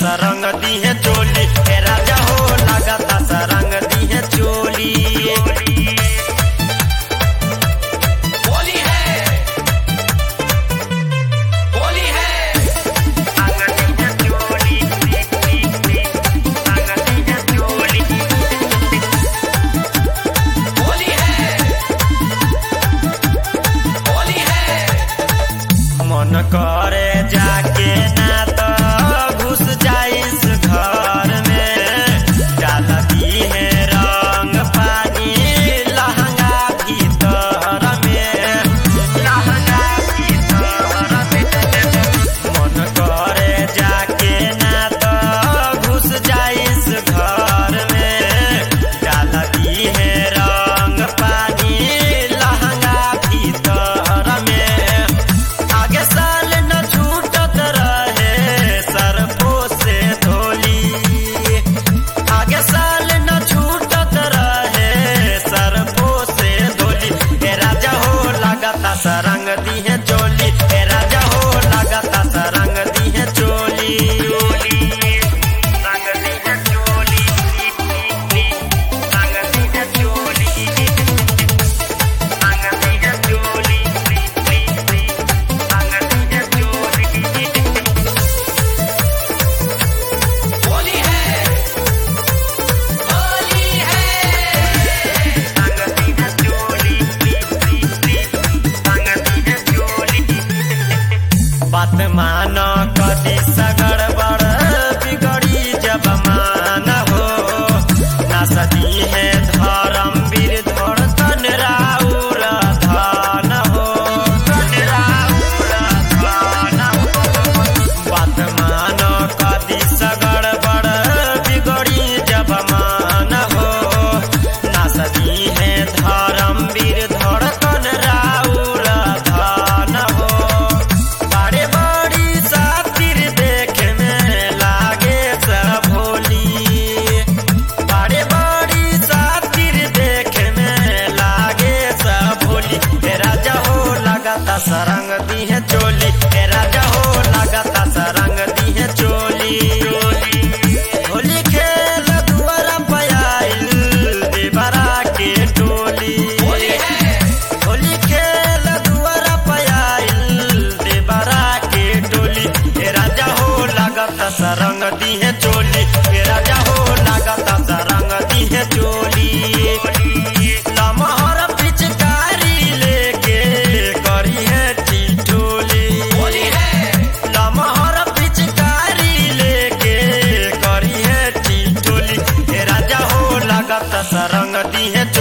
सरंग दी है चोली, हे राजा हो लगाता सरंग दी है चोली। होली है, होली है, रंग दी है चोली, रंग दी है चोली। होली है, होली है। मन करे जाके ना तो घुस जाइस घर में, डाल दी है रंग पानी लहंगा भीतर में, लहंगा भीतर में। मन करे जाके ना तो घुस जाइस घर में, डाल दी है रंग पानी लहंगा भीतर में। आगे साल न छूटत रहे सरपो से धोली, आगे साल न छूटत रहे सरपो से धोली। हे राजा हो लगाता सरंग दी है चोली, हे राजा हो लगाता सरंग दी है चोली। रंग दी है चोली, रंग दी है चोली, रंग दी है चोली, रंग दी है चोली। होली है, होली है। रंग दी है चोली, रंग दी है चोली। बात मानो कदी सगड़बड़ बिगड़ी जब मान हो, ना सदी है धर्मवीर धड़कन राउर धान हो, राउर धान हो। बात मानो कदी सगड़बड़ बिगड़ी जब मान हो, ना सदी है धर्मवीर धड़कन राउर धान हो। बड़े बड़ी सातिर देखे में लागे सब भोली, बड़े बड़ी सातिर देखे में लागे सब भोली। हे राजा हो लगाता सरंग दी है चोली, हे राजा हो लगाता सरंग दी है चोली। होली खेल दुआरा पयाइल देवरा के टोली, होली है, होली खेल दुआरा पयाइल देवरा के टोली। हे राजा हो लगाता सरंग दी है चोली, हे राजा हो लगाता सरंग दी है चोली। लमहर पिचकारी लेके करी है टिटोली, होली है, लमहर पिचकारी लेके करी है टिटोली। हे राजा हो लगाता सरंग दी है